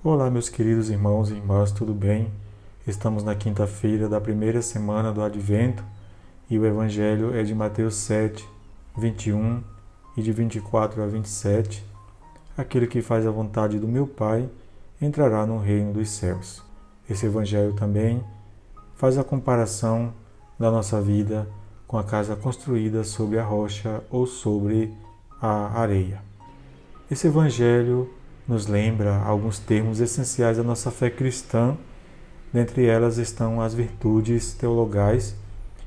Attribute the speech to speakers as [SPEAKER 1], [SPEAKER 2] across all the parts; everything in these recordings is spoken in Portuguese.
[SPEAKER 1] Olá, meus queridos irmãos e irmãs, tudo bem? Estamos na quinta-feira da primeira semana do Advento e o Evangelho é de Mateus 7, 21 e de 24 a 27. Aquele que faz a vontade do meu Pai entrará no reino dos céus. Esse Evangelho também faz a comparação da nossa vida com a casa construída sobre a rocha ou sobre a areia. Esse Evangelho nos lembra alguns termos essenciais da nossa fé cristã. Dentre elas estão as virtudes teologais,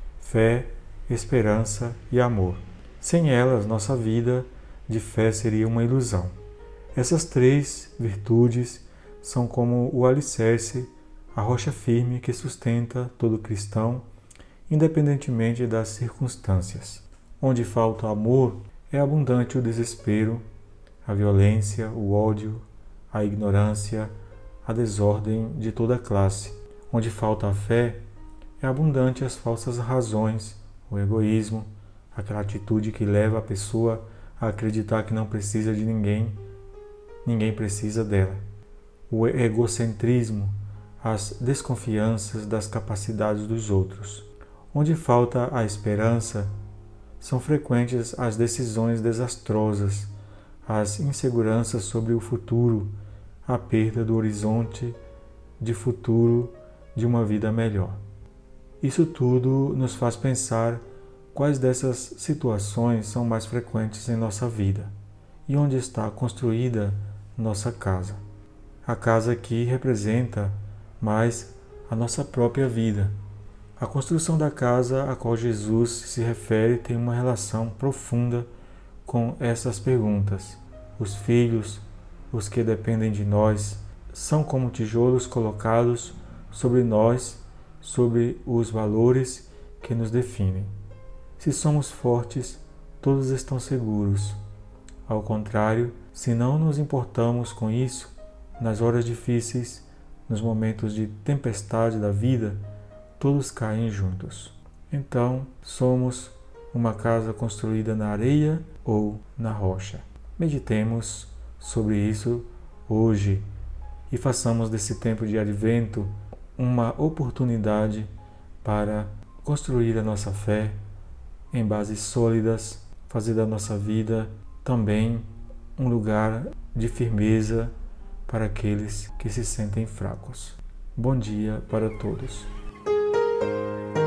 [SPEAKER 1] fé, esperança e amor. Sem elas, nossa vida de fé seria uma ilusão. Essas três virtudes são como o alicerce, a rocha firme que sustenta todo cristão, independentemente das circunstâncias. Onde falta amor, é abundante o desespero, a violência, o ódio, a ignorância, a desordem de toda classe. Onde falta a fé, é abundante as falsas razões, o egoísmo, aquela atitude que leva a pessoa a acreditar que não precisa de ninguém, ninguém precisa dela. O egocentrismo, as desconfianças das capacidades dos outros. Onde falta a esperança, são frequentes as decisões desastrosas, as inseguranças sobre o futuro, a perda do horizonte de futuro de uma vida melhor. Isso tudo nos faz pensar quais dessas situações são mais frequentes em nossa vida e onde está construída nossa casa. A casa aqui representa mais a nossa própria vida. A construção da casa a qual Jesus se refere tem uma relação profunda com essas perguntas. Os filhos, os que dependem de nós, são como tijolos colocados sobre nós, sobre os valores que nos definem. Se somos fortes, todos estão seguros. Ao contrário, se não nos importamos com isso, nas horas difíceis, nos momentos de tempestade da vida, todos caem juntos. Então, somos uma casa construída na areia ou na rocha. Meditemos sobre isso hoje e façamos desse tempo de Advento uma oportunidade para construir a nossa fé em bases sólidas, fazer da nossa vida também um lugar de firmeza para aqueles que se sentem fracos. Bom dia para todos.